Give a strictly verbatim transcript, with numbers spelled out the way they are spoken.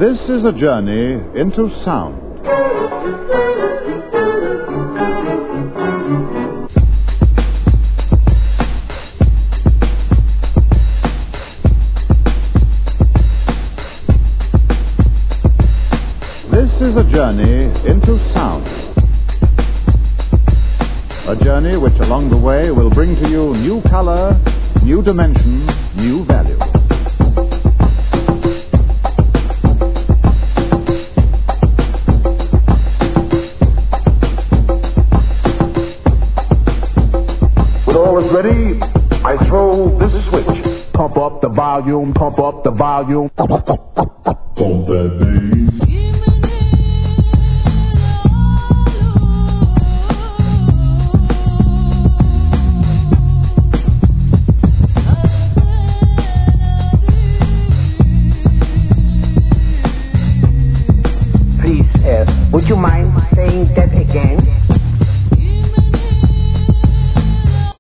This is a journey into sound. This is a journey into sound. A journey which along the way will bring to you new color, new dimension, new value. When all is ready, I throw this switch. Pump up the volume, pump up the volume. Pump up, pump, pump, pump. Pump that bass. Please, uh, would you mind saying that again?